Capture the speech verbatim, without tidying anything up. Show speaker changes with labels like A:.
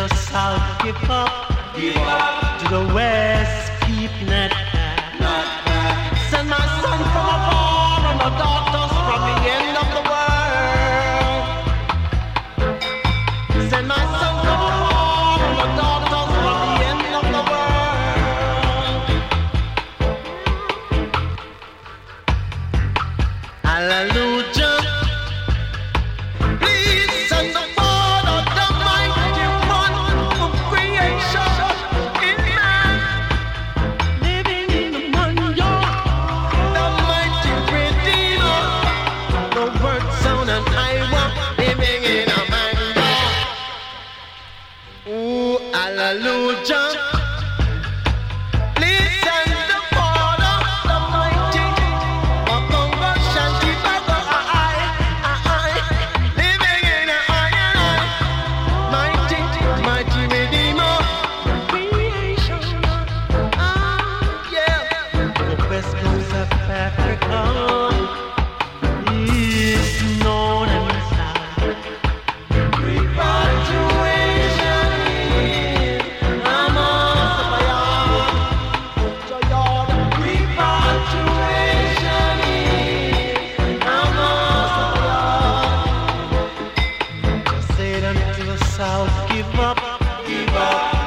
A: south give up,
B: Give up.
A: to the west keep not back.
B: Not back.
A: Send my son from afar and my daughters from the end of the world. Send my son from afar and my daughters from the end of the world. Hallelujah. Please send the word of the mighty one of creation in man. Living in the wonder, the mighty redeemer. The word sound and I walk living in a manger. Ooh, hallelujah. Please send the word of the mighty. Wakonga Shanti Baba, I, I, I, living in a iron eye. Mighty, mighty redeemer. Creation. Ah, yeah. The west coast of Africa is known as south. Repatriation is Amos Fire. Repatriation is Amos Fire. Say them to the south, give up, give up.